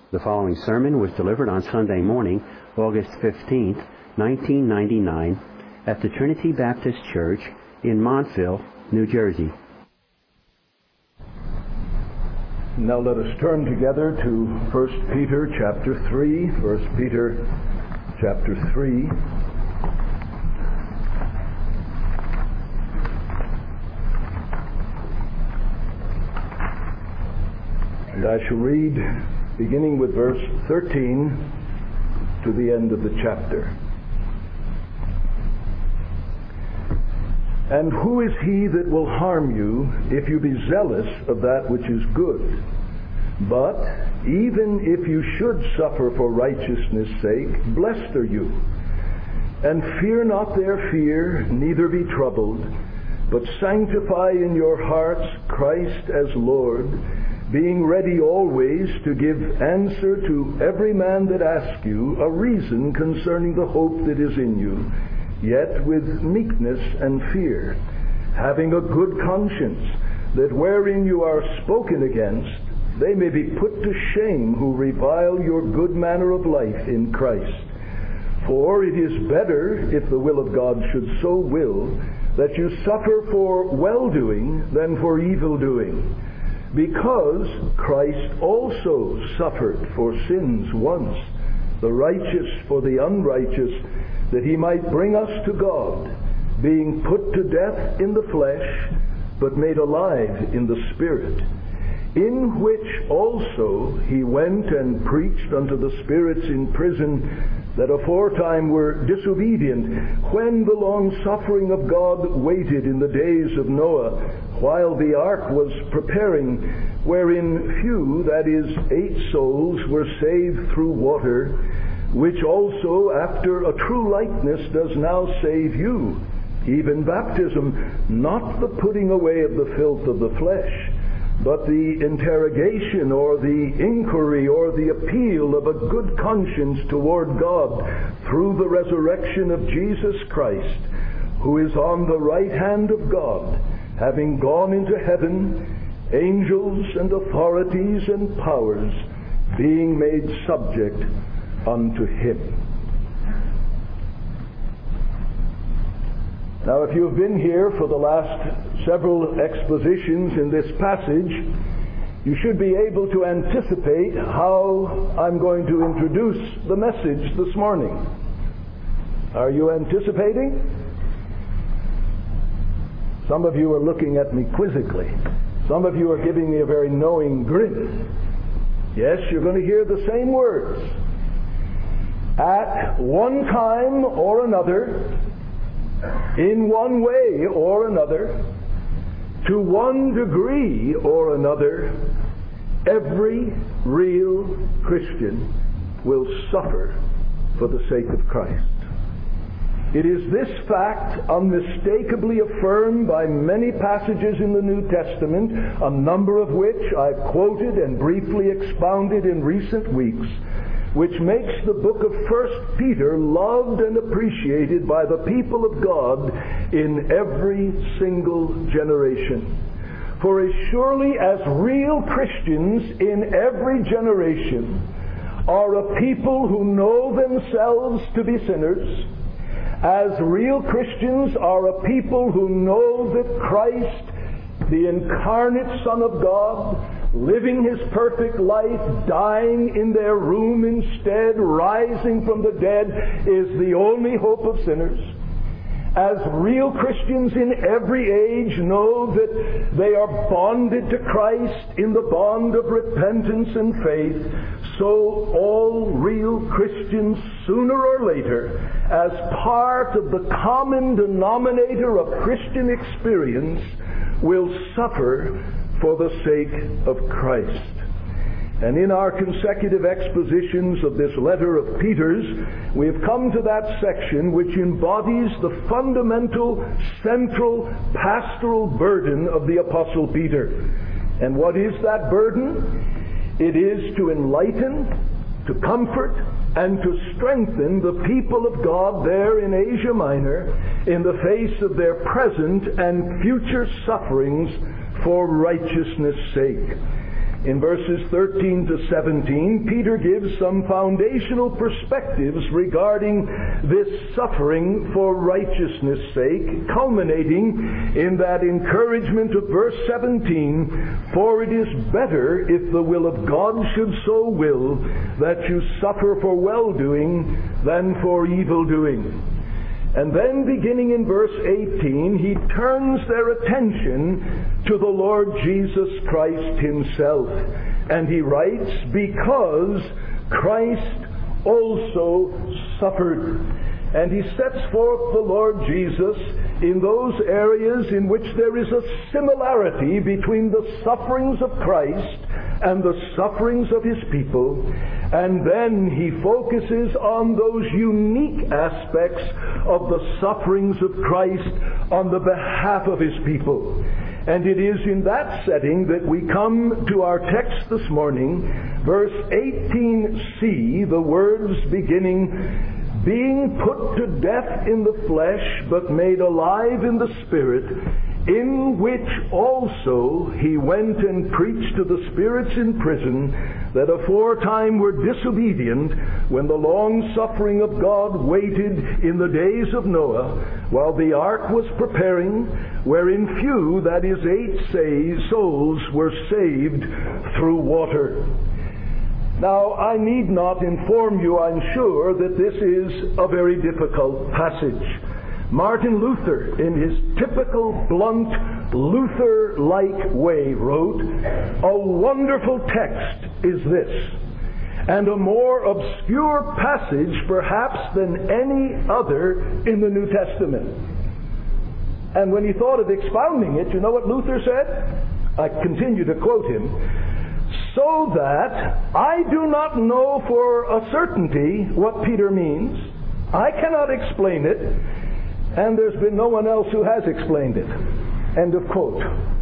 The following sermon was delivered on Sunday morning, August 15th, 1999, at the Trinity Baptist Church in Montville, New Jersey. Now let us turn together to 1 Peter chapter 3. 1 Peter chapter 3. And I shall read beginning with verse 13 to the end of the chapter. And who is he that will harm you if you be zealous of that which is good? But even if you should suffer for righteousness' sake, blessed are you. And fear not their fear, neither be troubled, but sanctify in your hearts Christ as Lord, being ready always to give answer to every man that asks you a reason concerning the hope that is in you, yet with meekness and fear, having a good conscience, that wherein you are spoken against, they may be put to shame who revile your good manner of life in Christ. For it is better, if the will of God should so will, that you suffer for well-doing than for evil-doing. Because Christ also suffered for sins once, the righteous for the unrighteous, that he might bring us to God, being put to death in the flesh, but made alive in the Spirit, in which also he went and preached unto the spirits in prison, that aforetime were disobedient, when the long-suffering of God waited in the days of Noah, while the ark was preparing, wherein few, that is, 8 souls, were saved through water, which also after a true likeness does now save you, even baptism, not the putting away of the filth of the flesh, but the interrogation or the inquiry or the appeal of a good conscience toward God through the resurrection of Jesus Christ, who is on the right hand of God, having gone into heaven, angels and authorities and powers being made subject unto him. Now, if you have been here for the last several expositions in this passage, you should be able to anticipate how I'm going to introduce the message this morning. Are you anticipating? Some of you are looking at me quizzically. Some of you are giving me a very knowing grin. Yes, you're going to hear the same words. At one time or another, in one way or another, to one degree or another, every real Christian will suffer for the sake of Christ. It is this fact, unmistakably affirmed by many passages in the New Testament, a number of which I've quoted and briefly expounded in recent weeks, which makes the book of 1 Peter loved and appreciated by the people of God in every single generation. For as surely as real Christians in every generation are a people who know themselves to be sinners, as real Christians are a people who know that Christ, the incarnate Son of God, living his perfect life, dying in their room instead, rising from the dead, is the only hope of sinners. As real Christians in every age know that they are bonded to Christ in the bond of repentance and faith, so all real Christians, sooner or later, as part of the common denominator of Christian experience, will suffer for the sake of Christ. And in our consecutive expositions of this letter of Peter's, we have come to that section which embodies the fundamental, central, pastoral burden of the Apostle Peter. And what is that burden? It is to enlighten, to comfort, and to strengthen the people of God there in Asia Minor in the face of their present and future sufferings for righteousness' sake. In verses 13 to 17, Peter gives some foundational perspectives regarding this suffering for righteousness' sake, culminating in that encouragement of verse 17, "For it is better, if the will of God should so will, that you suffer for well-doing than for evil-doing." And then, beginning in verse 18, he turns their attention to the Lord Jesus Christ himself. And he writes, "Because Christ also suffered." And he sets forth the Lord Jesus in those areas in which there is a similarity between the sufferings of Christ and the sufferings of his people. And then he focuses on those unique aspects of the sufferings of Christ on the behalf of his people. And it is in that setting that we come to our text this morning, verse 18c, the words beginning, "Being put to death in the flesh, but made alive in the Spirit, in which also he went and preached to the spirits in prison, that aforetime were disobedient, when the long suffering of God waited in the days of Noah, while the ark was preparing, wherein few, that is 8 souls, were saved through water." Now, I need not inform you, I'm sure, that this is a very difficult passage. Martin Luther, in his typical blunt, Luther-like way, wrote, "A wonderful text is this, and a more obscure passage perhaps than any other in the New Testament." And when he thought of expounding it, you know what Luther said? I continue to quote him. "So that I do not know for a certainty what Peter means. I cannot explain it, and there's been no one else who has explained it." End of quote.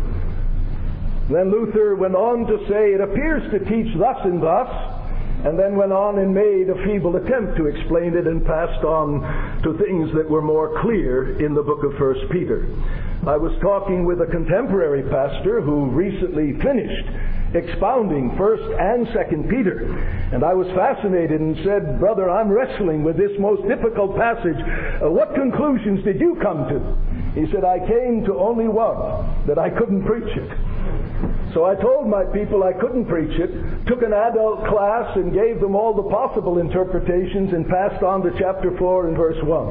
Then Luther went on to say, "It appears to teach thus and thus," and then went on and made a feeble attempt to explain it and passed on to things that were more clear in the book of 1 Peter. I was talking with a contemporary pastor who recently finished expounding 1 and 2 Peter. And I was fascinated and said, "Brother, I'm wrestling with this most difficult passage. What conclusions did you come to?" He said, "I came to only one, that I couldn't preach it." So I told my people I couldn't preach it, took an adult class and gave them all the possible interpretations and passed on to chapter 4 and verse 1.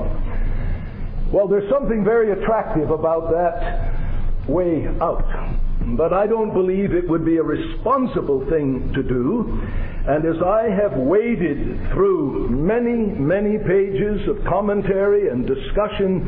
Well, there's something very attractive about that way out. But I don't believe it would be a responsible thing to do. And as I have waded through many, many pages of commentary and discussion,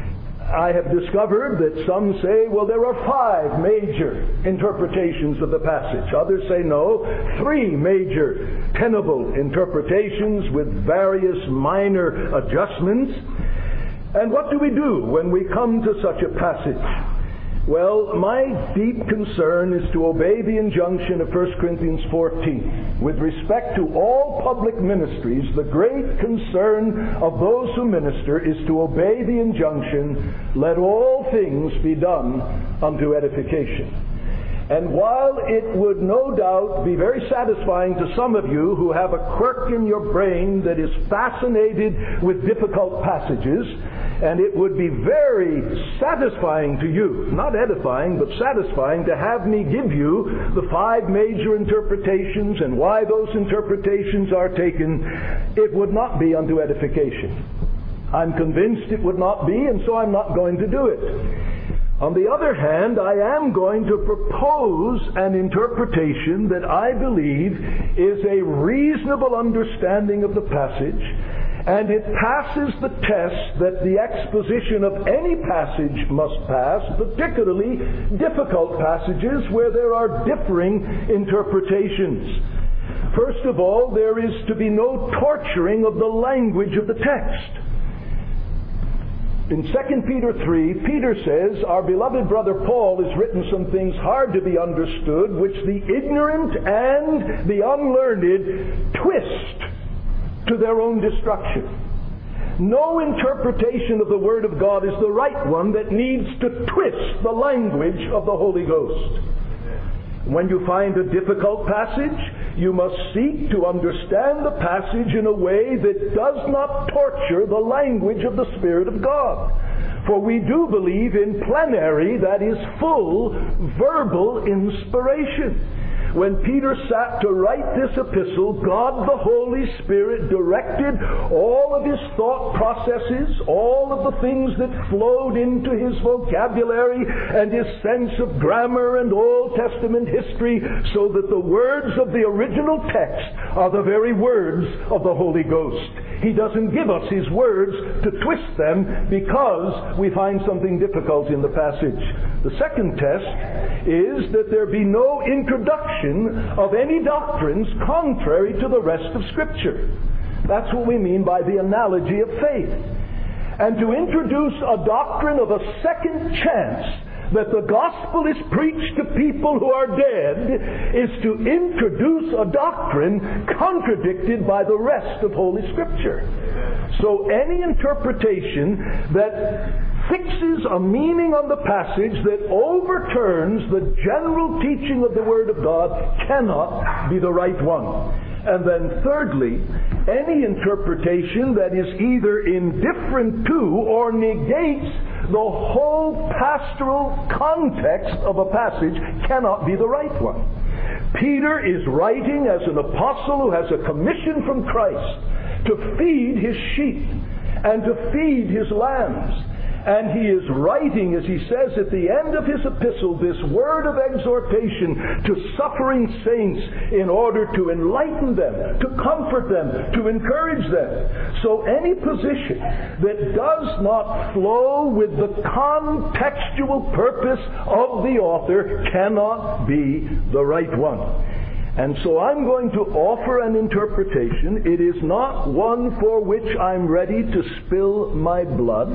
I have discovered that some say, well, there are 5 major interpretations of the passage. Others say, no, 3 major tenable interpretations with various minor adjustments. And what do we do when we come to such a passage? Well, my deep concern is to obey the injunction of 1 Corinthians 14. With respect to all public ministries, the great concern of those who minister is to obey the injunction, "Let all things be done unto edification." And while it would no doubt be very satisfying to some of you who have a quirk in your brain that is fascinated with difficult passages, and it would be very satisfying to you, not edifying, but satisfying, to have me give you the 5 major interpretations and why those interpretations are taken, it would not be unto edification. I'm convinced it would not be, and so I'm not going to do it. On the other hand, I am going to propose an interpretation that I believe is a reasonable understanding of the passage, and it passes the test that the exposition of any passage must pass, particularly difficult passages where there are differing interpretations. First of all, there is to be no torturing of the language of the text. In 2 Peter 3, Peter says, "Our beloved brother Paul has written some things hard to be understood, which the ignorant and the unlearned twist to their own destruction." No interpretation of the Word of God is the right one that needs to twist the language of the Holy Ghost. When you find a difficult passage, you must seek to understand the passage in a way that does not torture the language of the Spirit of God. For we do believe in plenary, that is, full verbal inspiration. When Peter sat to write this epistle, God the Holy Spirit directed all of his thought processes, all of the things that flowed into his vocabulary and his sense of grammar and Old Testament history, so that the words of the original text are the very words of the Holy Ghost. He doesn't give us his words to twist them because we find something difficult in the passage. The second test is that there be no introduction of any doctrines contrary to the rest of Scripture. That's what we mean by the analogy of faith. And to introduce a doctrine of a second chance, that the gospel is preached to people who are dead, is to introduce a doctrine contradicted by the rest of Holy Scripture. So any interpretation that fixes a meaning on the passage that overturns the general teaching of the Word of God cannot be the right one. And then thirdly, any interpretation that is either indifferent to or negates the whole pastoral context of a passage cannot be the right one. Peter is writing as an apostle who has a commission from Christ to feed his sheep and to feed his lambs. And he is writing, as he says at the end of his epistle, this word of exhortation to suffering saints in order to enlighten them, to comfort them, to encourage them. So any position that does not flow with the contextual purpose of the author cannot be the right one. And so I'm going to offer an interpretation. It is not one for which I'm ready to spill my blood,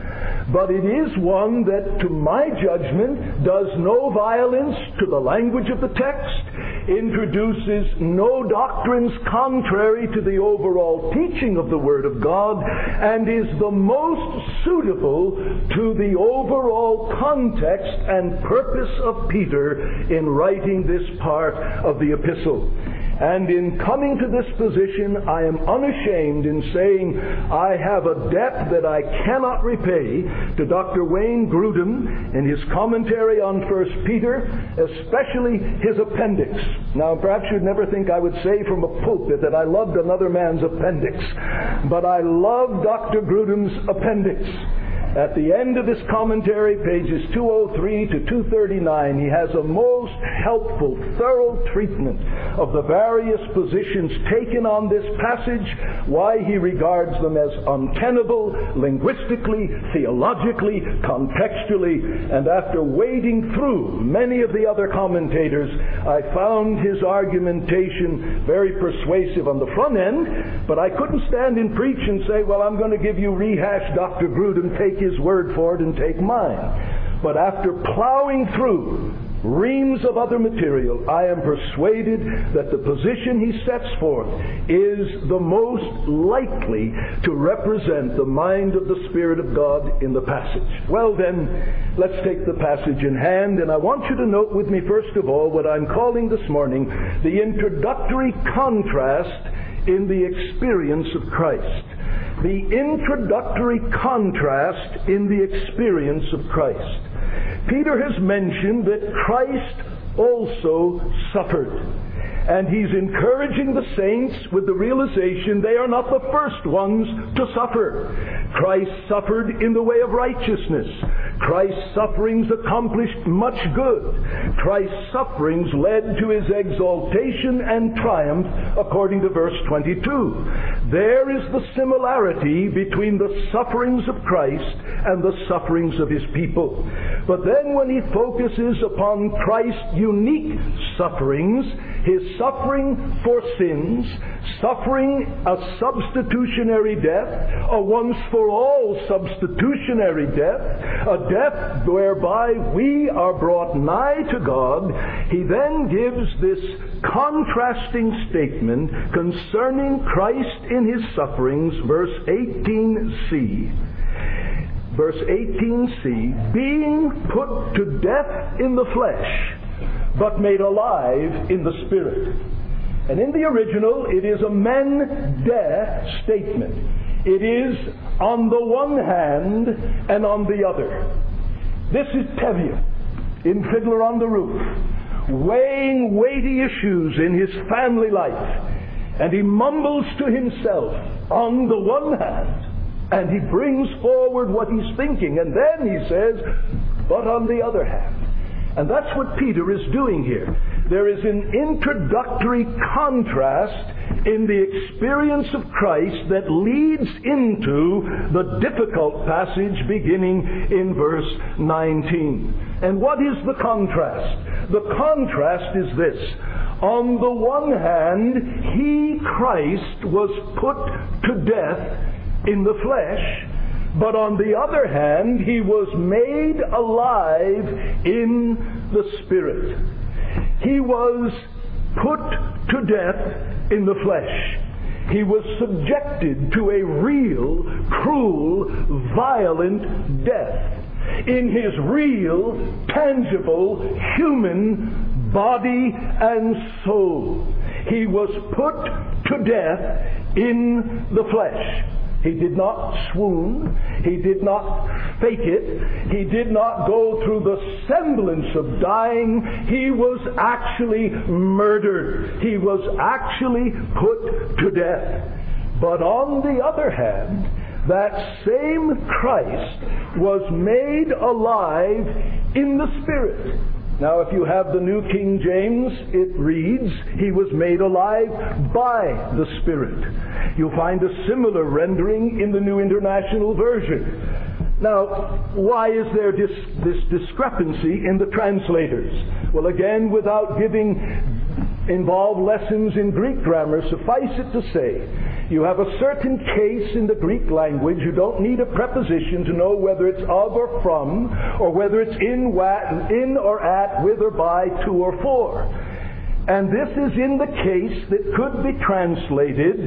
but it is one that, to my judgment, does no violence to the language of the text, introduces no doctrines contrary to the overall teaching of the Word of God, and is the most suitable to the overall context and purpose of Peter in writing this part of the epistle. And in coming to this position, I am unashamed in saying I have a debt that I cannot repay to Dr. Wayne Grudem in his commentary on 1 Peter, especially his appendix. Now, perhaps you'd never think I would say from a pulpit that I loved another man's appendix, but I love Dr. Grudem's appendix. At the end of this commentary, pages 203 to 239, he has a most helpful, thorough treatment of the various positions taken on this passage, why he regards them as untenable, linguistically, theologically, contextually, and after wading through many of the other commentators, I found his argumentation very persuasive on the front end, but I couldn't stand and preach and say, well, I'm going to give you rehash Dr. Grudem, take his word for it and take mine. But after plowing through reams of other material, I am persuaded that the position he sets forth is the most likely to represent the mind of the Spirit of God in the passage. Well then, let's take the passage in hand, and I want you to note with me first of all what I'm calling this morning the introductory contrast in the experience of Christ. The introductory contrast in the experience of Christ. Peter has mentioned that Christ also suffered. And he's encouraging the saints with the realization they are not the first ones to suffer. Christ suffered in the way of righteousness. Christ's sufferings accomplished much good. Christ's sufferings led to his exaltation and triumph, according to verse 22. There is the similarity between the sufferings of Christ and the sufferings of his people. But then when he focuses upon Christ's unique sufferings, his suffering for sins, suffering a substitutionary death, a once-for-all substitutionary death, a death whereby we are brought nigh to God, he then gives this contrasting statement concerning Christ in his sufferings, verse 18c. Verse 18c, being put to death in the flesh, but made alive in the Spirit. And in the original, it is a men de statement. It is on the one hand and on the other. This is Tevye in Fiddler on the Roof, weighing weighty issues in his family life. And he mumbles to himself on the one hand, and he brings forward what he's thinking, and then he says, but on the other hand. And that's what Peter is doing here. There is an introductory contrast in the experience of Christ that leads into the difficult passage beginning in verse 19. And what is the contrast? The contrast is this. On the one hand, he, Christ, was put to death in the flesh, but on the other hand, he was made alive in the Spirit. He was put to death in the flesh. He was subjected to a real, cruel, violent death. In his real, tangible, human body and soul. He was put to death in the flesh. He did not swoon. He did not fake it. He did not go through the semblance of dying. He was actually murdered. He was actually put to death. But on the other hand, that same Christ was made alive in the Spirit. Now, if you have the New King James, it reads, he was made alive by the Spirit. You'll find a similar rendering in the New International Version. Now, why is there this discrepancy in the translators? Well, again, without giving involved lessons in Greek grammar, suffice it to say, you have a certain case in the Greek language. You don't need a preposition to know whether it's of or from, or whether it's in or at, with or by, to or for. And this is in the case that could be translated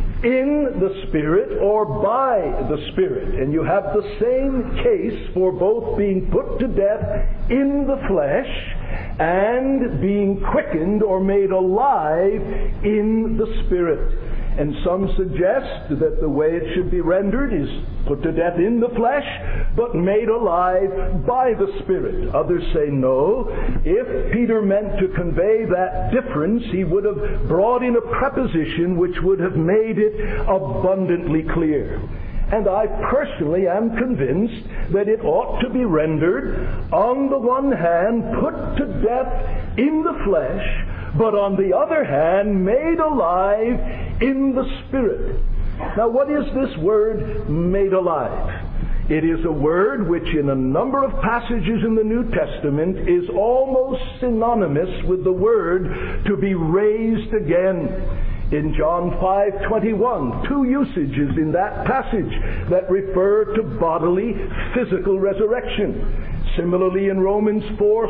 in the Spirit or by the Spirit. And you have the same case for both being put to death in the flesh and being quickened or made alive in the Spirit. And some suggest that the way it should be rendered is put to death in the flesh, but made alive by the Spirit. Others say no. If Peter meant to convey that difference, he would have brought in a preposition which would have made it abundantly clear. And I personally am convinced that it ought to be rendered, on the one hand, put to death in the flesh, but on the other hand, made alive in the Spirit. Now, what is this word, made alive? It is a word which in a number of passages in the New Testament is almost synonymous with the word to be raised again. In John 5:21, two usages in that passage that refer to bodily, physical resurrection. Similarly in Romans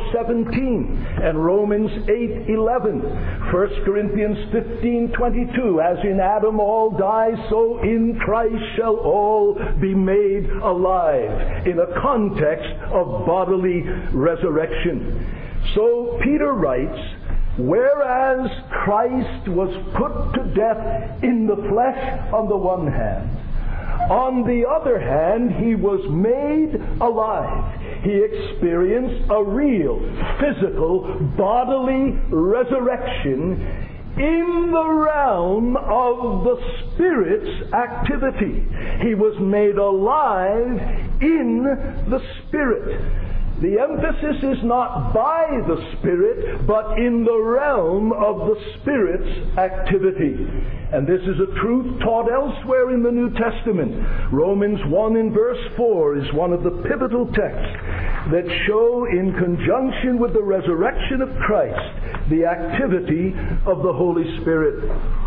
4:17 and Romans 8:11. 1 Corinthians 15:22, as in Adam all die, so in Christ shall all be made alive, in a context of bodily resurrection. So Peter writes, whereas Christ was put to death in the flesh on the one hand, on the other hand, he was made alive. He experienced a real, physical, bodily resurrection in the realm of the Spirit's activity. He was made alive in the Spirit. The emphasis is not by the Spirit, but in the realm of the Spirit's activity. And this is a truth taught elsewhere in the New Testament. Romans 1 and verse 4 is one of the pivotal texts that show, in conjunction with the resurrection of Christ, the activity of the Holy Spirit.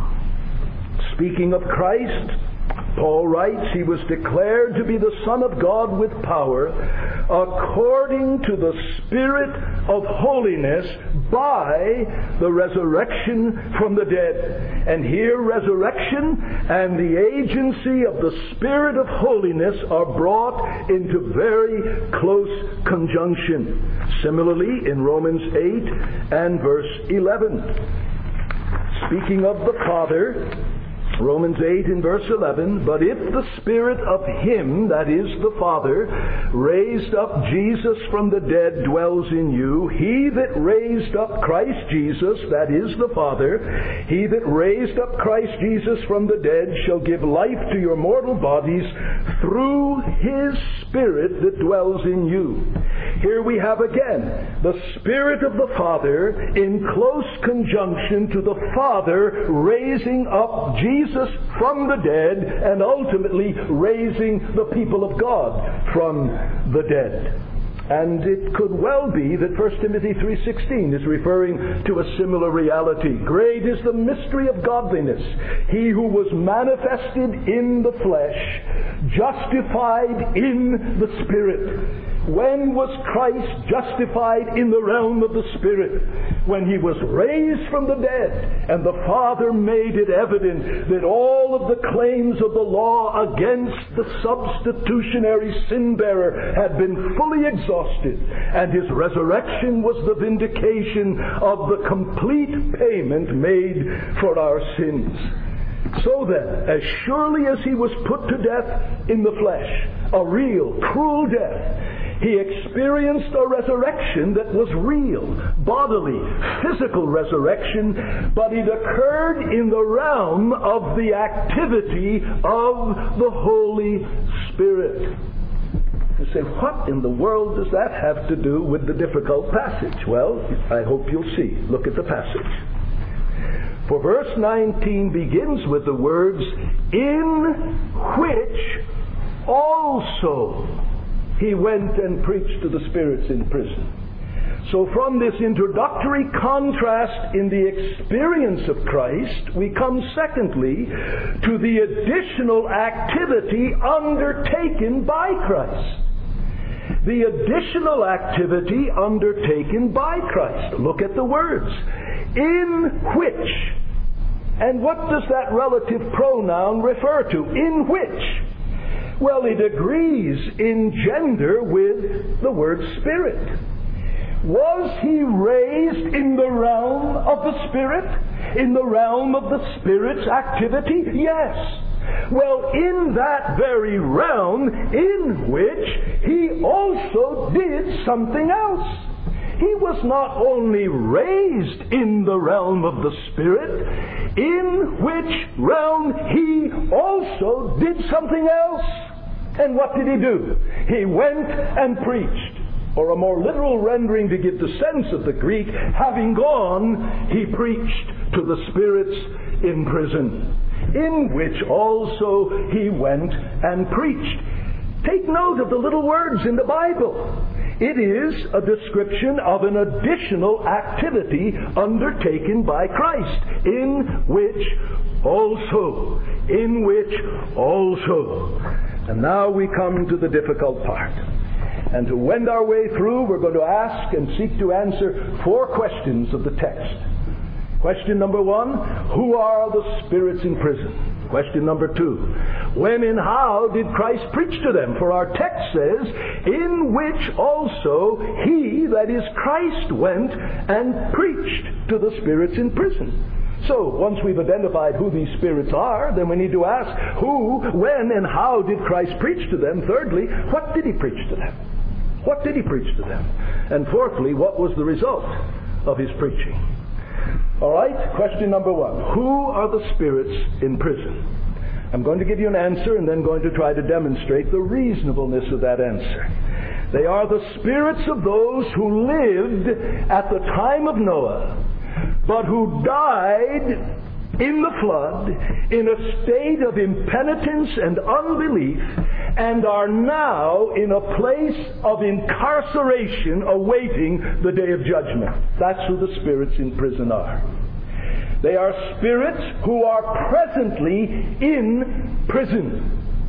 Speaking of Christ, Paul writes, he was declared to be the Son of God with power, according to the Spirit of holiness by the resurrection from the dead. And here resurrection and the agency of the Spirit of holiness are brought into very close conjunction. Similarly, in Romans 8 and verse 11, speaking of the Father, Romans 8 and verse 11, but if the Spirit of Him, that is the Father, raised up Jesus from the dead dwells in you, He that raised up Christ Jesus, that is the Father, He that raised up Christ Jesus from the dead shall give life to your mortal bodies through His Spirit that dwells in you. Here we have again the Spirit of the Father in close conjunction to the Father raising up Jesus from the dead and ultimately raising the people of God from the dead. And it could well be that 1 Timothy 3:16 is referring to a similar reality. Great is the mystery of godliness. He who was manifested in the flesh, justified in the Spirit. When was Christ justified in the realm of the Spirit? When He was raised from the dead, and the Father made it evident that all of the claims of the law against the substitutionary sin-bearer had been fully exhausted, and His resurrection was the vindication of the complete payment made for our sins. So then, as surely as He was put to death in the flesh, a real, cruel death, He experienced a resurrection that was real, bodily, physical resurrection, but it occurred in the realm of the activity of the Holy Spirit. You say, what in the world does that have to do with the difficult passage? Well, I hope you'll see. Look at the passage. For verse 19 begins with the words, in which also He went and preached to the spirits in prison. So from this introductory contrast in the experience of Christ, we come secondly to the additional activity undertaken by Christ. The additional activity undertaken by Christ. Look at the words. In which. And what does that relative pronoun refer to? In which. Well, it agrees in gender with the word Spirit. Was He raised in the realm of the Spirit? In the realm of the Spirit's activity? Yes. Well, in that very realm in which He also did something else. He was not only raised in the realm of the Spirit, in which realm He also did something else. And what did He do? He went and preached. Or a more literal rendering to give the sense of the Greek, having gone, He preached to the spirits in prison, in which also He went and preached. Take note of the little words in the Bible. It is a description of an additional activity undertaken by Christ, in which also. In which also. And now we come to the difficult part. And to wend our way through, we're going to ask and seek to answer 4 questions of the text. Question number 1, who are the spirits in prison? Question number 2, when and how did Christ preach to them? For our text says, in which also He, that is Christ, went and preached to the spirits in prison. So, once we've identified who these spirits are, then we need to ask, who, when, and how did Christ preach to them? Thirdly, what did He preach to them? What did He preach to them? And fourthly, what was the result of His preaching? All right, question number 1. Who are the spirits in prison? I'm going to give you an answer and then going to try to demonstrate the reasonableness of that answer. They are the spirits of those who lived at the time of Noah, but who died in the flood in a state of impenitence and unbelief, and are now in a place of incarceration awaiting the day of judgment. That's who the spirits in prison are. They are spirits who are presently in prison.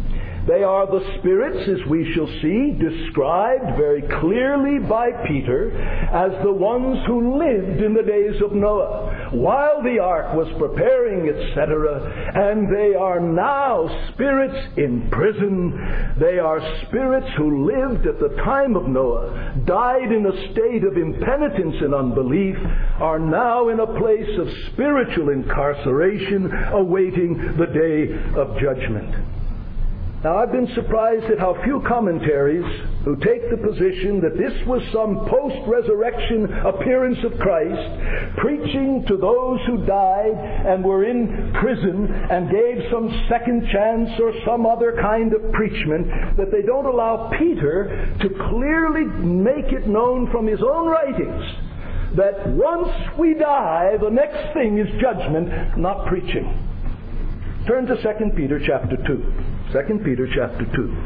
They are the spirits, as we shall see, described very clearly by Peter as the ones who lived in the days of Noah, while the ark was preparing, etc. And they are now spirits in prison. They are spirits who lived at the time of Noah, died in a state of impenitence and unbelief, are now in a place of spiritual incarceration, awaiting the day of judgment. Now, I've been surprised at how few commentaries who take the position that this was some post-resurrection appearance of Christ, preaching to those who died and were in prison and gave some second chance or some other kind of preachment, that they don't allow Peter to clearly make it known from his own writings that once we die, the next thing is judgment, not preaching. Turn to 2 Peter chapter 2. 2 Peter chapter 2.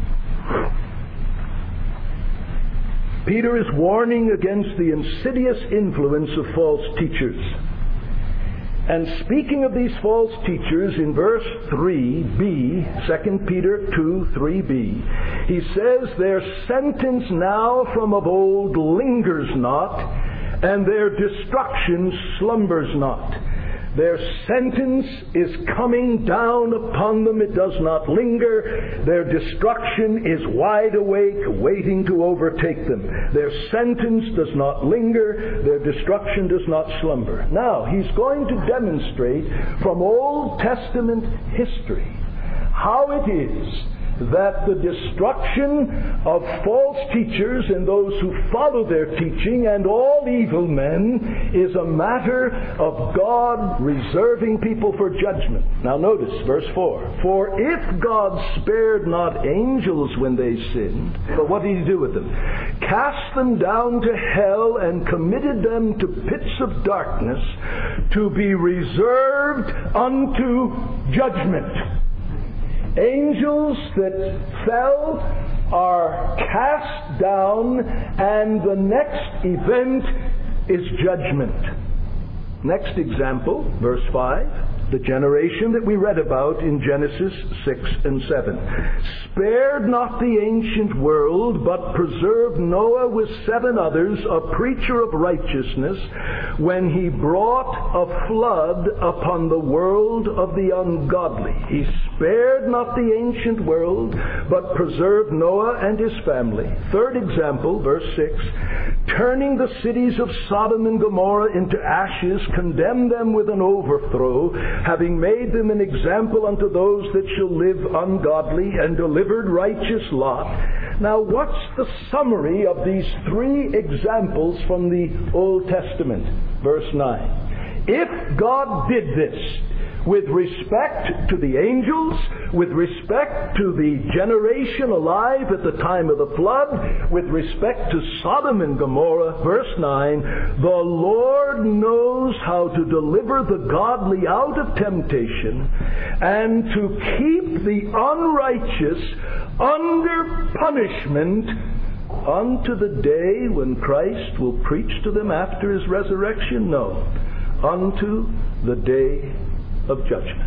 Peter is warning against the insidious influence of false teachers. And speaking of these false teachers, in verse 3b, 2 Peter 2, 3b, he says, "Their sentence now from of old lingers not, and their destruction slumbers not." Their sentence is coming down upon them. It does not linger. Their destruction is wide awake, waiting to overtake them. Their sentence does not linger. Their destruction does not slumber. Now, he's going to demonstrate from Old Testament history how it is that the destruction of false teachers and those who follow their teaching and all evil men is a matter of God reserving people for judgment. Now notice verse 4. "For if God spared not angels when they sinned," but what did he do with them? "Cast them down to hell and committed them to pits of darkness to be reserved unto judgment." Angels that fell are cast down, and the next event is judgment. Next example, verse 5, the generation that we read about in Genesis 6 and 7. "Spared not the ancient world, but preserved Noah with 7 others, a preacher of righteousness, when he brought a flood upon the world of the ungodly." He spared not the ancient world, but preserved Noah and his family. Third example, verse 6, "Turning the cities of Sodom and Gomorrah into ashes, condemned them with an overthrow, having made them an example unto those that shall live ungodly, and delivered righteous Lot." Now, what's the summary of these 3 examples from the Old Testament? Verse 9. If God did this with respect to the angels, with respect to the generation alive at the time of the flood, with respect to Sodom and Gomorrah, verse 9, "The Lord knows how to deliver the godly out of temptation, and to keep the unrighteous under punishment unto the day when Christ will preach to them after his resurrection." No, unto the day of judgment.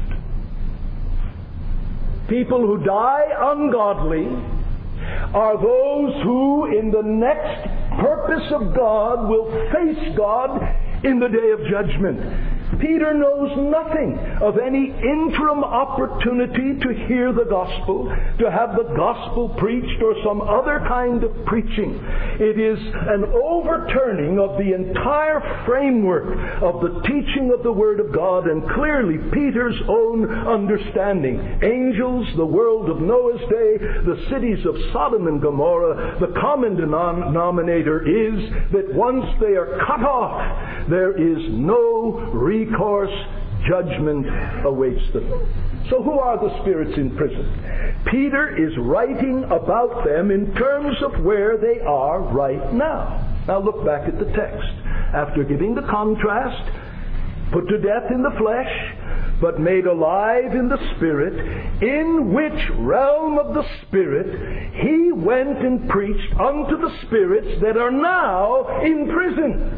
People who die ungodly are those who, in the next purpose of God, will face God in the day of judgment. Peter knows nothing of any interim opportunity to hear the gospel, to have the gospel preached, or some other kind of preaching. It is an overturning of the entire framework of the teaching of the Word of God, and clearly Peter's own understanding. Angels, the world of Noah's day, the cities of Sodom and Gomorrah, the common denominator is that once they are cut off, there is no recourse. Judgment awaits them. So who are the spirits in prison? Peter is writing about them in terms of where they are right now. Now look back at the text. After giving the contrast, put to death in the flesh, but made alive in the Spirit, in which realm of the Spirit he went and preached unto the spirits that are now in prison.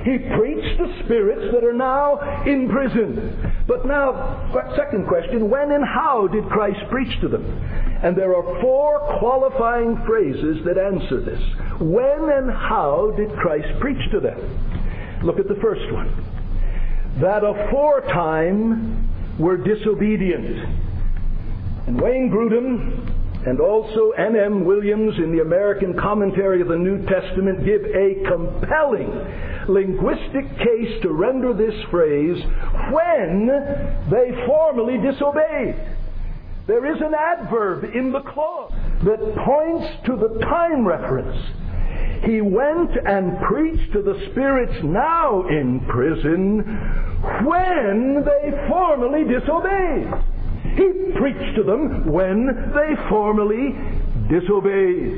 He preached to spirits that are now in prison. But now, second question, when and how did Christ preach to them? And there are 4 qualifying phrases that answer this. When and how did Christ preach to them? Look at the first one. That aforetime were disobedient. And Wayne Grudem and also N.M. Williams in the American Commentary of the New Testament give a compelling linguistic case to render this phrase, when they formerly disobeyed. There is an adverb in the clause that points to the time reference. He went and preached to the spirits now in prison when they formerly disobeyed. He preached to them when they formerly disobeyed.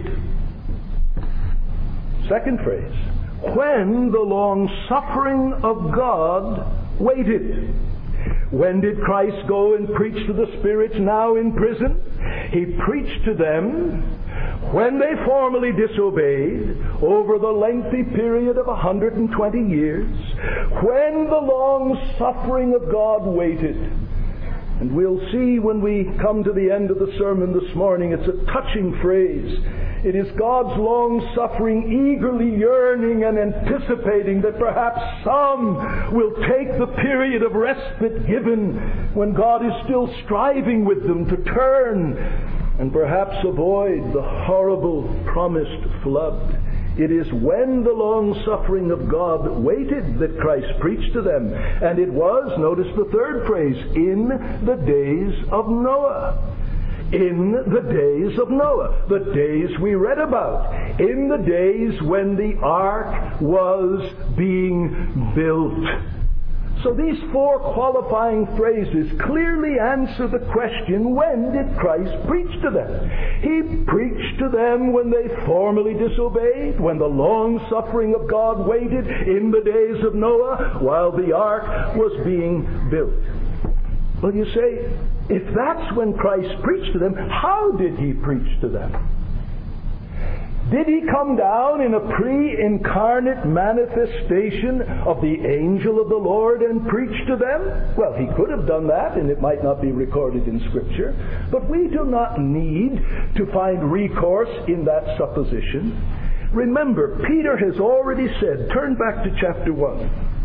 Second phrase, when the long-suffering of God waited. When did Christ go and preach to the spirits now in prison? He preached to them when they formerly disobeyed over the lengthy period of 120 years, when the long-suffering of God waited. And we'll see when we come to the end of the sermon this morning, it's a touching phrase. It is God's long-suffering, eagerly yearning and anticipating that perhaps some will take the period of respite given when God is still striving with them to turn and perhaps avoid the horrible promised flood. It is when the long-suffering of God waited that Christ preached to them. And it was, notice the third phrase, in the days of Noah. In the days of Noah. The days we read about. In the days when the ark was being built. So these 4 qualifying phrases clearly answer the question, when did Christ preach to them? He preached to them when they formerly disobeyed, when the long-suffering of God waited in the days of Noah while the ark was being built. Well, you say, if that's when Christ preached to them, how did He preach to them? Did He come down in a pre-incarnate manifestation of the angel of the Lord and preach to them? Well, He could have done that, and it might not be recorded in Scripture. But we do not need to find recourse in that supposition. Remember, Peter has already said, turn back to chapter 1,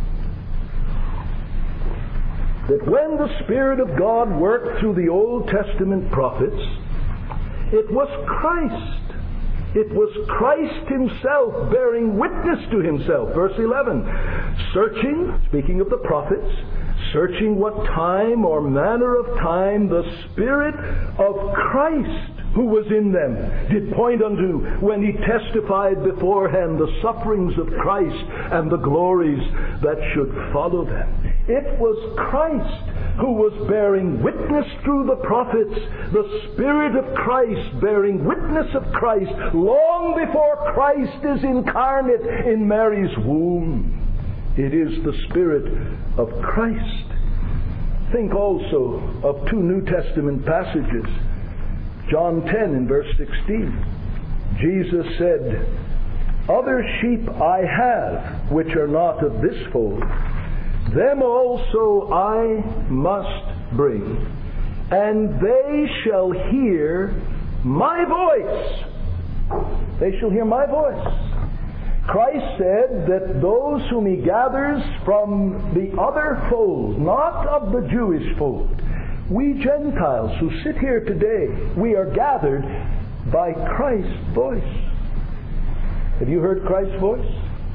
that when the Spirit of God worked through the Old Testament prophets, it was Christ. It was Christ Himself bearing witness to Himself. Verse 11, searching, speaking of the prophets, searching what time or manner of time the Spirit of Christ who was in them did point unto when He testified beforehand the sufferings of Christ and the glories that should follow them. It was Christ who was bearing witness through the prophets, the Spirit of Christ bearing witness of Christ long before Christ is incarnate in Mary's womb. It is the Spirit of Christ. Think also of 2 New Testament passages. John 10 in verse 16. Jesus said, other sheep I have which are not of this fold, them also I must bring, and they shall hear my voice. They shall hear my voice. Christ said that those whom He gathers from the other fold, not of the Jewish fold, we Gentiles who sit here today, we are gathered by Christ's voice. Have you heard Christ's voice?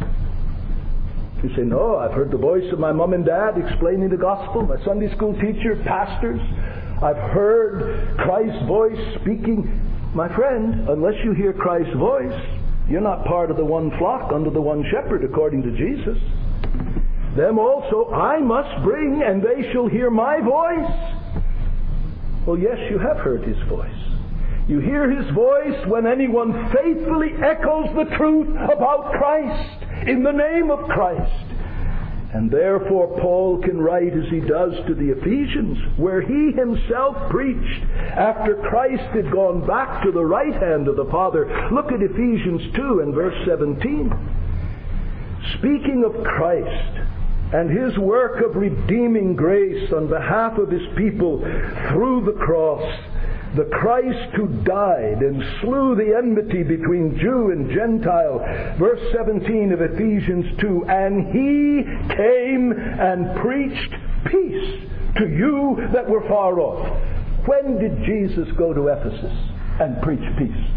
You say, no, I've heard the voice of my mom and dad explaining the gospel, my Sunday school teacher, pastors. I've heard Christ's voice speaking. My friend, unless you hear Christ's voice, you're not part of the one flock under the one shepherd, according to Jesus. Them also I must bring, and they shall hear my voice. Well, yes, you have heard His voice. You hear His voice when anyone faithfully echoes the truth about Christ, in the name of Christ. And therefore Paul can write as he does to the Ephesians, where he himself preached after Christ had gone back to the right hand of the Father. Look at Ephesians 2 and verse 17. speaking of Christ and His work of redeeming grace on behalf of His people through the cross, the Christ who died and slew the enmity between Jew and Gentile. Verse 17 of Ephesians 2, and He came and preached peace to you that were far off. When did Jesus go to Ephesus and preach peace?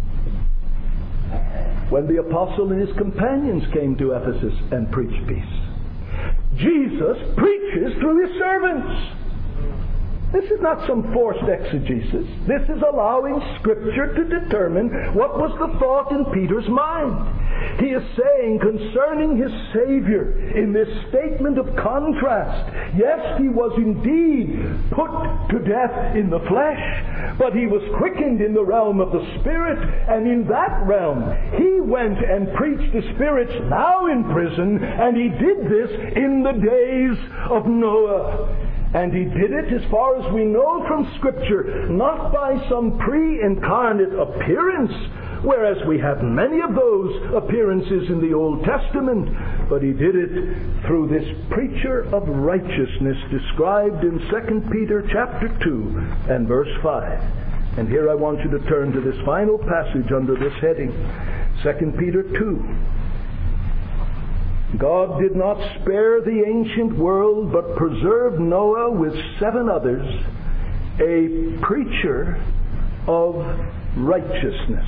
When the apostle and his companions came to Ephesus and preached peace. Jesus preaches through His servants. This is not some forced exegesis. This is allowing Scripture to determine what was the thought in Peter's mind. He is saying concerning his Savior in this statement of contrast, yes, He was indeed put to death in the flesh, but He was quickened in the realm of the Spirit, and in that realm He went and preached to spirits now in prison, and He did this in the days of Noah. And He did it, as far as we know from Scripture, not by some pre-incarnate appearance, whereas we have many of those appearances in the Old Testament, but He did it through this preacher of righteousness described in 2 Peter chapter 2 and verse 5. And here I want you to turn to this final passage under this heading, 2 Peter 2. God did not spare the ancient world, but preserved Noah with 7 others, a preacher of righteousness.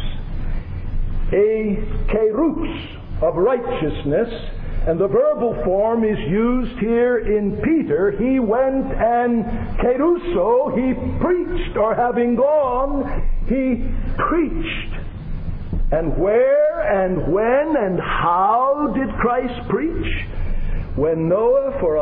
A kerux of righteousness, and the verbal form is used here in Peter. He went and keruso, he preached, or having gone, he preached. And where and when and how did Christ preach? When Noah for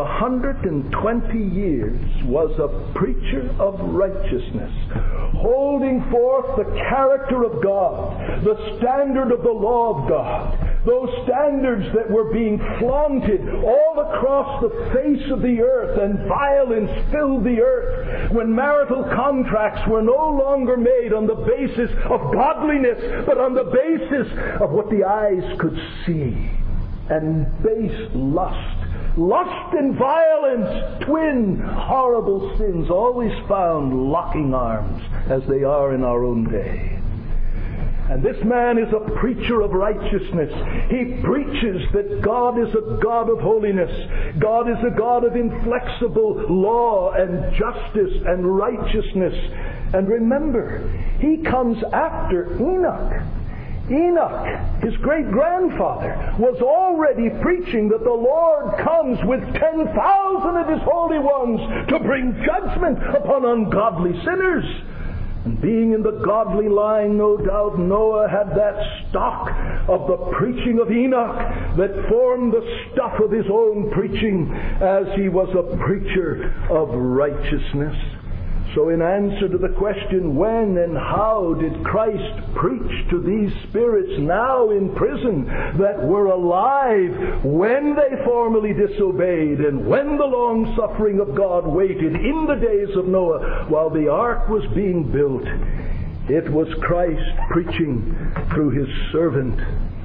120 years was a preacher of righteousness, holding forth the character of God, the standard of the law of God, those standards that were being flaunted all across the face of the earth, and violence filled the earth, when marital contracts were no longer made on the basis of godliness, but on the basis of what the eyes could see, and base lust. Lust and violence, twin horrible sins, always found locking arms, as they are in our own day. And this man is a preacher of righteousness. He preaches that God is a God of holiness. God is a God of inflexible law and justice and righteousness. And remember, he comes after Enoch. Enoch, his great-grandfather, was already preaching that the Lord comes with 10,000 of His holy ones to bring judgment upon ungodly sinners. And being in the godly line, no doubt Noah had that stock of the preaching of Enoch that formed the stuff of his own preaching, as he was a preacher of righteousness. So in answer to the question, when and how did Christ preach to these spirits now in prison that were alive when they formerly disobeyed, and when the long suffering of God waited in the days of Noah while the ark was being built? It was Christ preaching through His servant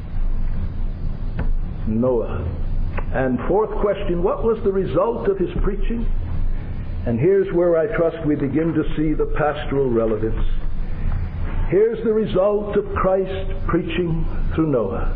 Noah. And fourth question, what was the result of His preaching? And here's where I trust we begin to see the pastoral relevance. Here's the result of Christ preaching through Noah.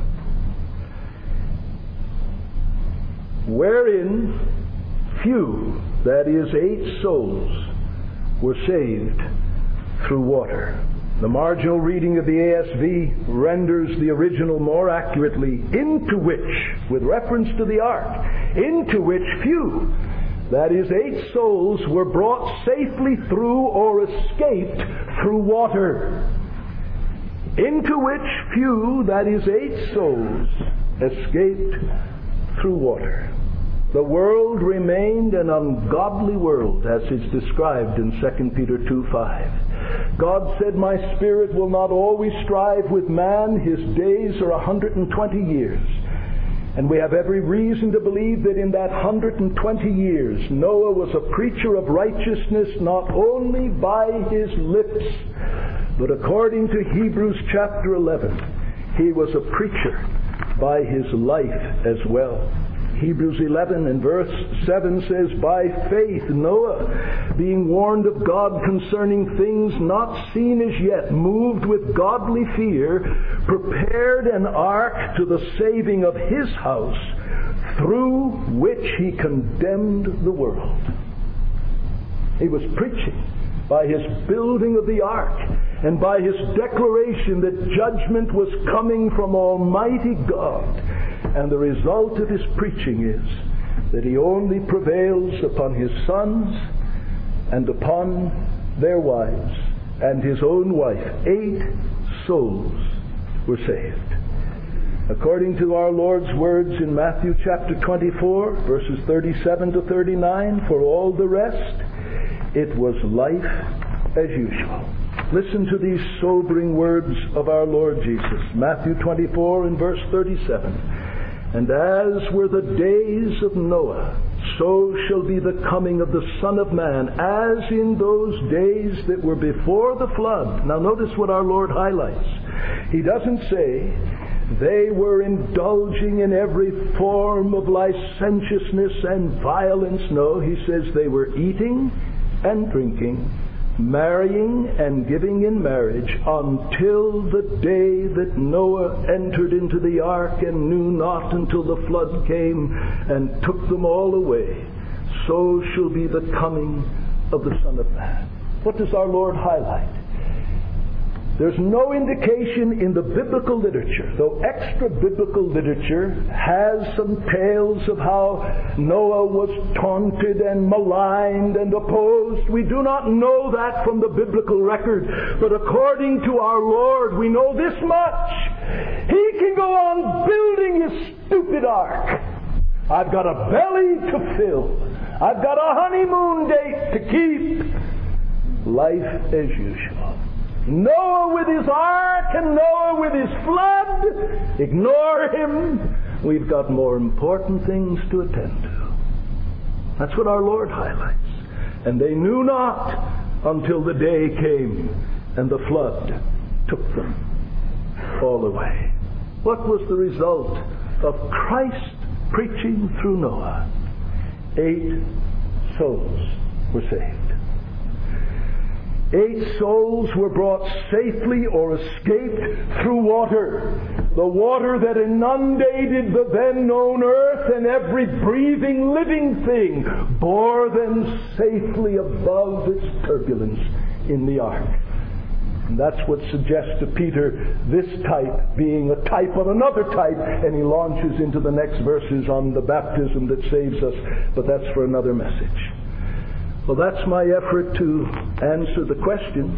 Wherein few, that is 8 souls, were saved through water. The marginal reading of the ASV renders the original more accurately, into which, with reference to the ark, into which few, that is 8 souls, were brought safely through or escaped through water. Into which few, that is 8 souls, escaped through water. The world remained an ungodly world, as is described in 2 Peter 2:5. God said, "My spirit will not always strive with man. His days are 120 years." And we have every reason to believe that in that 120 years, Noah was a preacher of righteousness not only by his lips, but according to Hebrews chapter 11, he was a preacher by his life as well. Hebrews 11 and verse 7 says, "By faith Noah, being warned of God concerning things not seen as yet, moved with godly fear, prepared an ark to the saving of his house, through which he condemned the world." He was preaching by his building of the ark and by his declaration that judgment was coming from Almighty God. And the result of his preaching is that he only prevails upon his sons and upon their wives and his own wife. 8 souls were saved. According to our Lord's words in Matthew chapter 24, verses 37 to 39, for all the rest, it was life as usual. Listen to these sobering words of our Lord Jesus. Matthew 24 and verse 37. "And as were the days of Noah, so shall be the coming of the Son of Man, as in those days that were before the flood." Now notice what our Lord highlights. He doesn't say they were indulging in every form of licentiousness and violence. No, he says they were eating and drinking, marrying and giving in marriage, until the day that Noah entered into the ark and knew not until the flood came and took them all away. So shall be the coming of the Son of Man. What does our Lord highlight? There's no indication in the biblical literature, though extra-biblical literature has some tales of how Noah was taunted and maligned and opposed. We do not know that from the biblical record, but according to our Lord, we know this much. He can go on building his stupid ark. I've got a belly to fill. I've got a honeymoon date to keep. Life as usual. Noah with his ark and Noah with his flood. Ignore him. We've got more important things to attend to. That's what our Lord highlights. And they knew not until the day came and the flood took them all away. What was the result of Christ preaching through Noah? 8 souls were saved. 8 souls were brought safely or escaped through water. The water that inundated the then known earth, and every breathing living thing bore them safely above its turbulence in the ark. And that's what suggests to Peter this type being a type of another type, and he launches into the next verses on the baptism that saves us, but that's for another message. Well, that's my effort to answer the questions.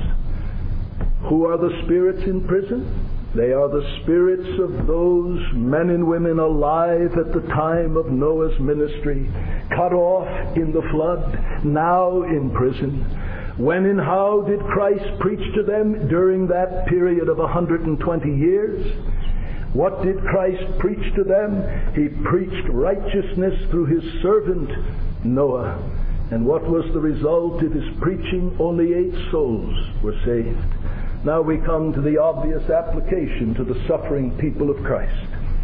Who are the spirits in prison? They are the spirits of those men and women alive at the time of Noah's ministry, cut off in the flood, now in prison. When and how did Christ preach to them during that period of 120 years? What did Christ preach to them? He preached righteousness through his servant Noah. And what was the result of his preaching? Only 8 souls were saved. Now we come to the obvious application to the suffering people of Christ.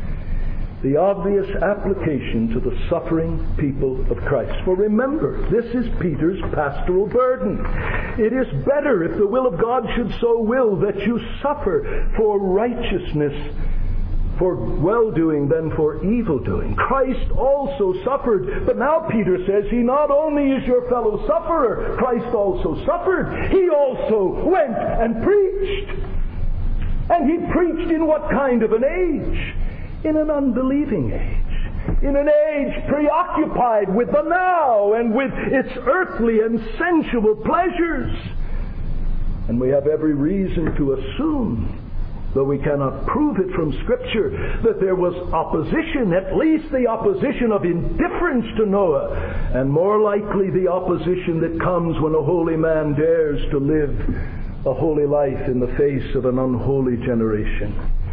The obvious application to the suffering people of Christ. For remember, this is Peter's pastoral burden. It is better, if the will of God should so will, that you suffer for righteousness, for well-doing than for evil-doing. Christ also suffered, but now Peter says he not only is your fellow sufferer, Christ also suffered. He also went and preached. And he preached in what kind of an age? In an unbelieving age. In an age preoccupied with the now and with its earthly and sensual pleasures. And we have every reason to assume, though we cannot prove it from Scripture, that there was opposition, at least the opposition of indifference to Noah, and more likely the opposition that comes when a holy man dares to live a holy life in the face of an unholy generation.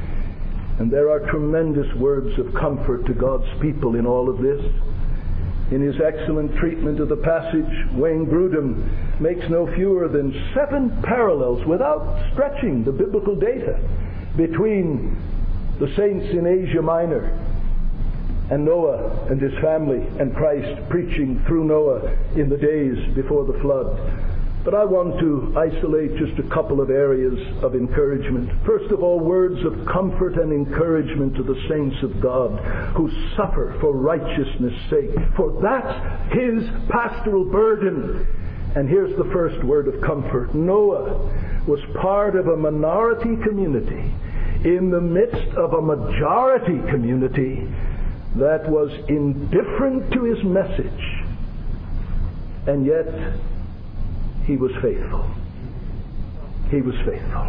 And there are tremendous words of comfort to God's people in all of this. In his excellent treatment of the passage, Wayne Grudem makes no fewer than 7 parallels, without stretching the biblical data, between the saints in Asia Minor, and Noah and his family, and Christ preaching through Noah in the days before the flood. But I want to isolate just a couple of areas of encouragement. First of all, words of comfort and encouragement to the saints of God who suffer for righteousness' sake. For that's his pastoral burden. And here's the first word of comfort. Noah was part of a minority community in the midst of a majority community that was indifferent to his message. And yet, he was faithful. He was faithful.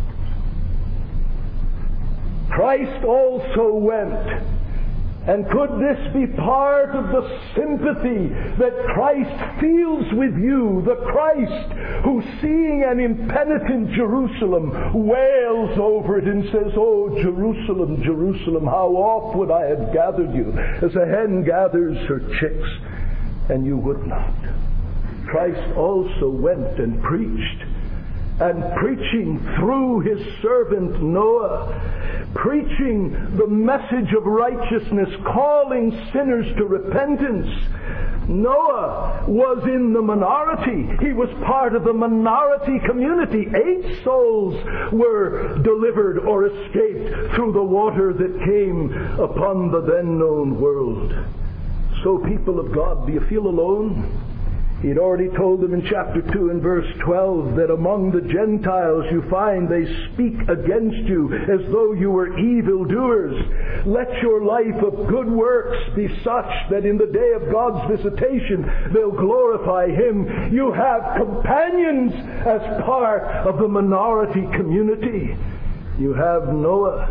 Christ also went. And could this be part of the sympathy that Christ feels with you? The Christ who, seeing an impenitent Jerusalem, wails over it and says, "Oh, Jerusalem, Jerusalem, how oft would I have gathered you as a hen gathers her chicks, and you would not." Christ also went and preached, and preaching through his servant Noah, preaching the message of righteousness, calling sinners to repentance. Noah was in the minority. He was part of the minority community. 8 souls were delivered or escaped through the water that came upon the then known world. So, people of God, do you feel alone? He'd already told them in chapter 2 and verse 12 that among the Gentiles you find they speak against you as though you were evildoers. Let your life of good works be such that in the day of God's visitation they'll glorify Him. You have companions as part of the minority community. You have Noah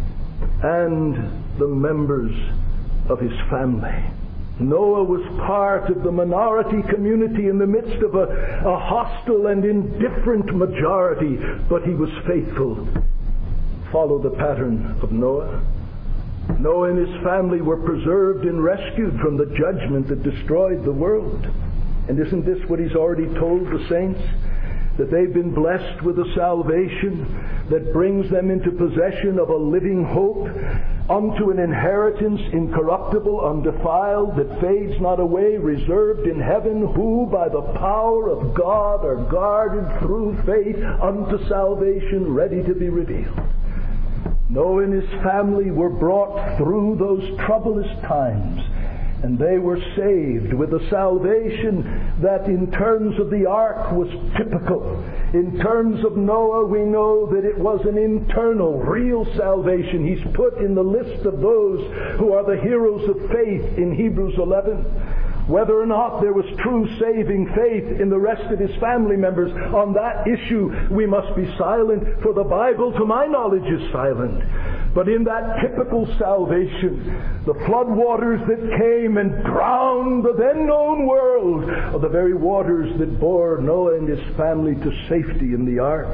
and the members of his family. Noah was part of the minority community in the midst of a hostile and indifferent majority, but he was faithful. Follow the pattern of Noah. Noah and his family were preserved and rescued from the judgment that destroyed the world. And isn't this what he's already told the saints? That they've been blessed with a salvation that brings them into possession of a living hope, unto an inheritance incorruptible, undefiled, that fades not away, reserved in heaven, who by the power of God are guarded through faith unto salvation, ready to be revealed. Noah and his family were brought through those troublous times, and they were saved with a salvation that in terms of the ark was typical. In terms of Noah, we know that it was an internal, real salvation. He's put in the list of those who are the heroes of faith in Hebrews 11. Whether or not there was true saving faith in the rest of his family members, on that issue we must be silent, for the Bible, to my knowledge, is silent. But in that typical salvation, the flood waters that came and drowned the then known world are the very waters that bore Noah and his family to safety in the ark.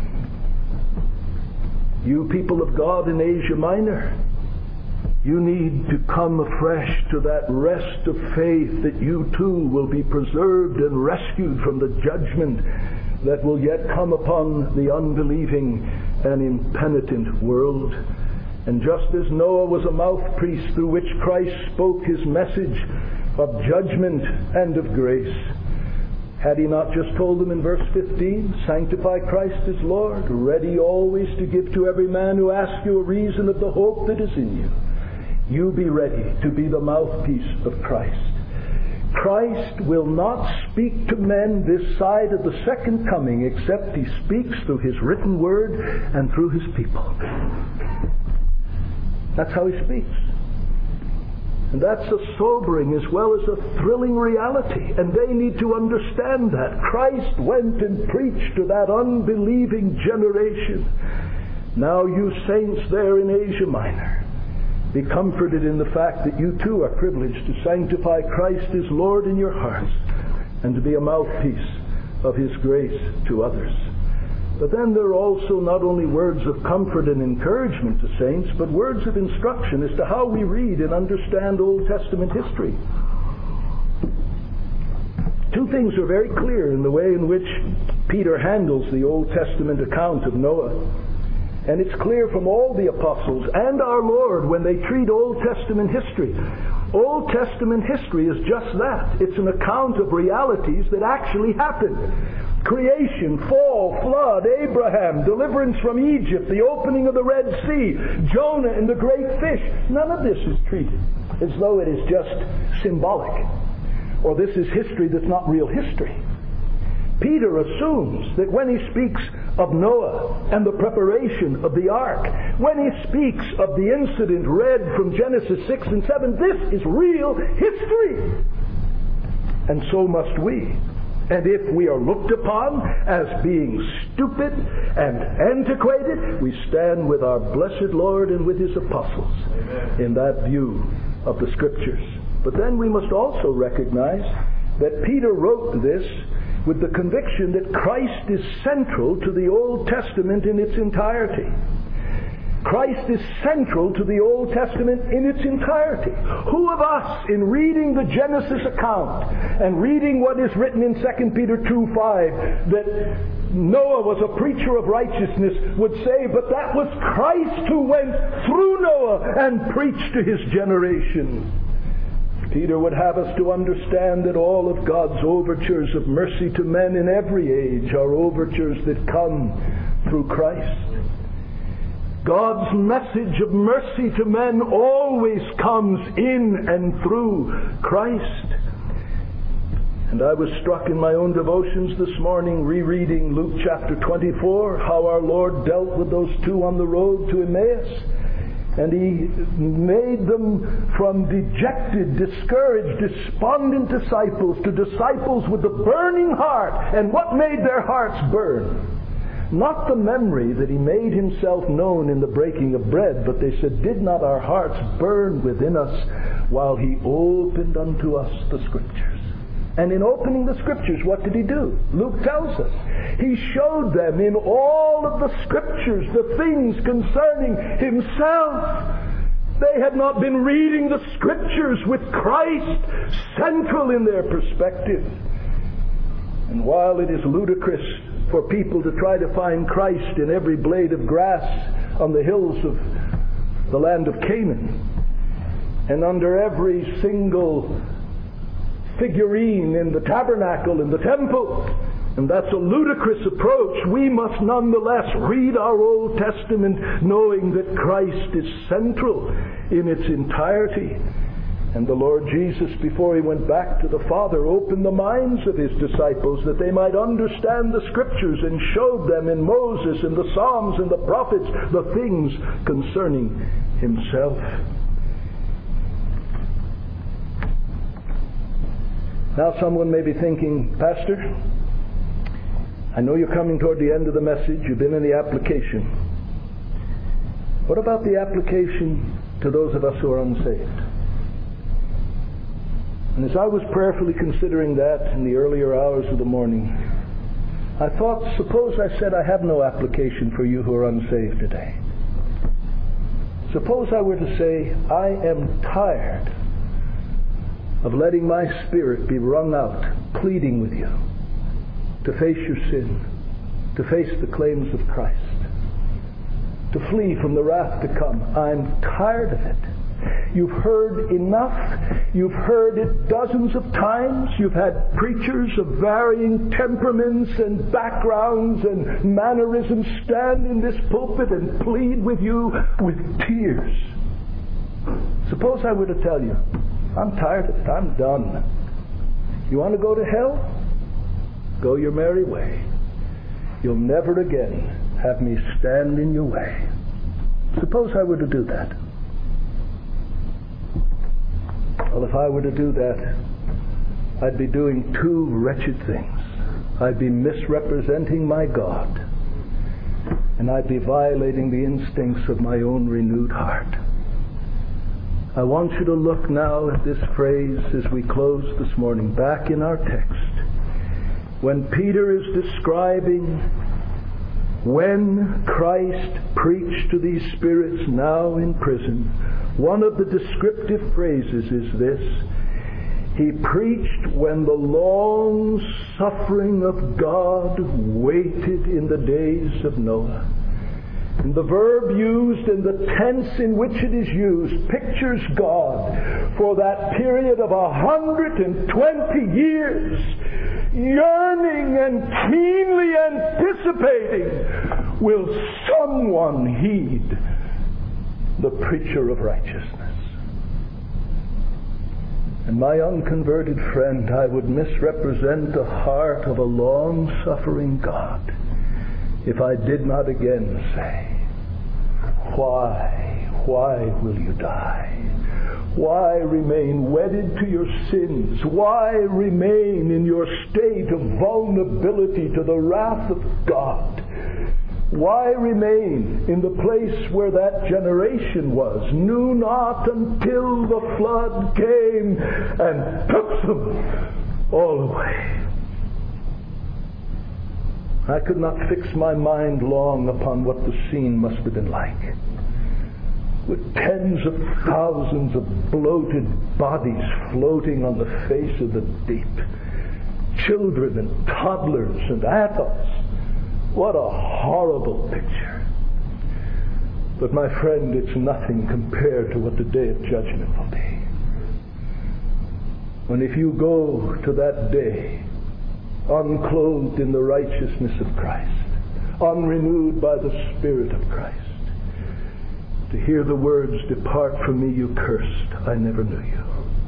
You people of God in Asia Minor, you need to come afresh to that rest of faith that you too will be preserved and rescued from the judgment that will yet come upon the unbelieving and impenitent world. And just as Noah was a mouthpiece through which Christ spoke his message of judgment and of grace, had he not just told them in verse 15, sanctify Christ as Lord, ready always to give to every man who asks you a reason of the hope that is in you. You be ready to be the mouthpiece of Christ. Christ will not speak to men this side of the second coming except he speaks through his written word and through his people. That's how he speaks. And that's a sobering as well as a thrilling reality. And they need to understand that. Christ went and preached to that unbelieving generation. Now you saints there in Asia Minor, be comforted in the fact that you too are privileged to sanctify Christ as Lord in your hearts and to be a mouthpiece of His grace to others. But then there are also not only words of comfort and encouragement to saints, but words of instruction as to how we read and understand Old Testament history. Two things are very clear in the way in which Peter handles the Old Testament account of Noah. And it's clear from all the apostles and our Lord when they treat Old Testament history. Old Testament history is just that. It's an account of realities that actually happened. Creation, fall, flood, Abraham, deliverance from Egypt, the opening of the Red Sea, Jonah and the great fish. None of this is treated as though it is just symbolic, or this is history that's not real history. Peter assumes that when he speaks of Noah and the preparation of the ark, when he speaks of the incident read from Genesis 6 and 7, this is real history. And so must we. And if we are looked upon as being stupid and antiquated, we stand with our blessed Lord and with His apostles. Amen. In that view of the Scriptures. But then we must also recognize that Peter wrote this with the conviction that Christ is central to the Old Testament in its entirety. Christ is central to the Old Testament in its entirety. Who of us, in reading the Genesis account and reading what is written in 2 Peter 2:5, that Noah was a preacher of righteousness, would say, but that was Christ who went through Noah and preached to his generation. Peter would have us to understand that all of God's overtures of mercy to men in every age are overtures that come through Christ. God's message of mercy to men always comes in and through Christ. And I was struck in my own devotions this morning, rereading Luke chapter 24, how our Lord dealt with those two on the road to Emmaus. And He made them from dejected, discouraged, despondent disciples to disciples with a burning heart. And what made their hearts burn? Not the memory that He made Himself known in the breaking of bread, but they said, did not our hearts burn within us while He opened unto us the Scriptures? And in opening the Scriptures, what did He do? Luke tells us. He showed them in all of the Scriptures the things concerning Himself. They had not been reading the Scriptures with Christ central in their perspective. And while it is ludicrous for people to try to find Christ in every blade of grass on the hills of the land of Canaan, and under every single figurine in the tabernacle in the temple, and that's a ludicrous approach, we must nonetheless read our Old Testament knowing that Christ is central in its entirety. And the Lord Jesus, before He went back to the Father, opened the minds of His disciples that they might understand the Scriptures, and showed them in Moses and the Psalms and the prophets the things concerning Himself. Now someone may be thinking, Pastor, I know you're coming toward the end of the message. You've been in the application. What about the application to those of us who are unsaved? And as I was prayerfully considering that in the earlier hours of the morning, I thought, suppose I said I have no application for you who are unsaved today. Suppose I were to say, I am tired of letting my spirit be wrung out, pleading with you to face your sin, to face the claims of Christ, to flee from the wrath to come. I'm tired of it. You've heard enough. You've heard it dozens of times. You've had preachers of varying temperaments and backgrounds and mannerisms stand in this pulpit and plead with you with tears. Suppose I were to tell you, I'm tired of it. I'm done. You want to go to hell? Go your merry way. You'll never again have me stand in your way. Suppose I were to do that. Well, if I were to do that, I'd be doing two wretched things. I'd be misrepresenting my God, and I'd be violating the instincts of my own renewed heart. I want you to look now at this phrase as we close this morning, back in our text. When Peter is describing when Christ preached to these spirits now in prison, one of the descriptive phrases is this: He preached when the long suffering of God waited in the days of Noah. And the verb used and the tense in which it is used pictures God for that period of 120 years, yearning and keenly anticipating, will someone heed the preacher of righteousness? And my unconverted friend, I would misrepresent the heart of a long-suffering God if I did not again say, why will you die? Why remain wedded to your sins? Why remain in your state of vulnerability to the wrath of God? Why remain in the place where that generation was, knew not until the flood came and took them all away? I could not fix my mind long upon what the scene must have been like, with tens of thousands of bloated bodies floating on the face of the deep, children and toddlers and adults. What a horrible picture. But my friend, it's nothing compared to what the day of judgment will be. When if you go to that day, unclothed in the righteousness of Christ, unrenewed by the Spirit of Christ, to hear the words, "Depart from me, you cursed, I never knew you."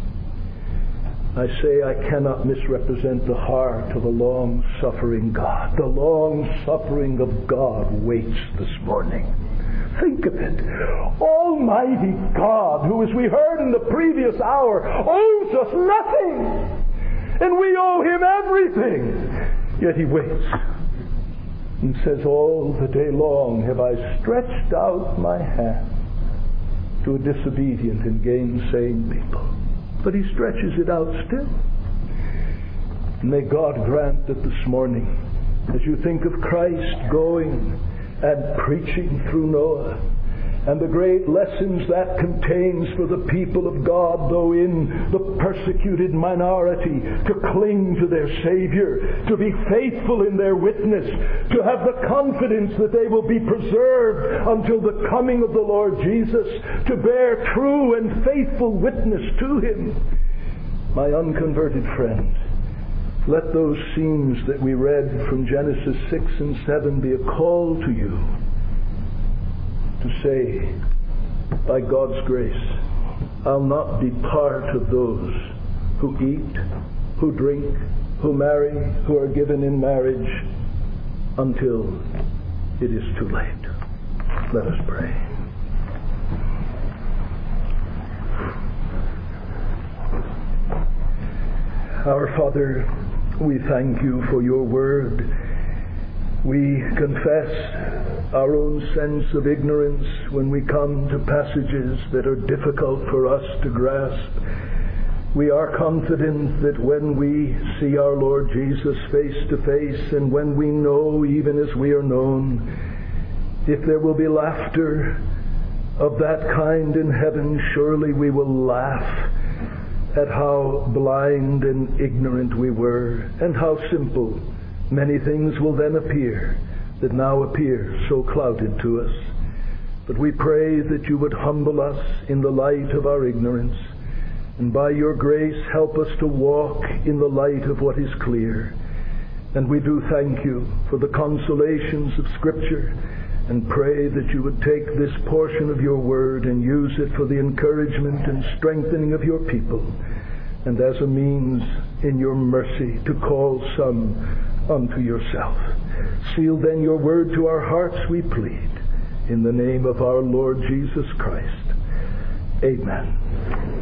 I say I cannot misrepresent the heart of a long-suffering God. The long-suffering of God waits this morning. Think of it. Almighty God, who, as we heard in the previous hour, owes us nothing, and we owe Him everything. Yet He waits and says, all the day long have I stretched out my hand to a disobedient and gainsaying people. But He stretches it out still. May God grant that this morning, as you think of Christ going and preaching through Noah, and the great lessons that contains for the people of God, though in the persecuted minority, to cling to their Savior, to be faithful in their witness, to have the confidence that they will be preserved until the coming of the Lord Jesus, to bear true and faithful witness to Him. My unconverted friend, let those scenes that we read from Genesis 6 and 7 be a call to you to say, by God's grace, I'll not be part of those who eat, who drink, who marry, who are given in marriage until it is too late. Let us pray. Our Father, we thank you for your word. We confess our own sense of ignorance when we come to passages that are difficult for us to grasp. We are confident that when we see our Lord Jesus face to face, and when we know even as we are known, if there will be laughter of that kind in heaven, surely we will laugh at how blind and ignorant we were, and how simple many things will then appear that now appear so clouded to us. But we pray that you would humble us in the light of our ignorance, and by your grace help us to walk in the light of what is clear. And we do thank you for the consolations of Scripture, and pray that you would take this portion of your word and use it for the encouragement and strengthening of your people, and as a means in your mercy to call some unto yourself. Seal then your word to our hearts, we plead, in the name of our Lord Jesus Christ. Amen.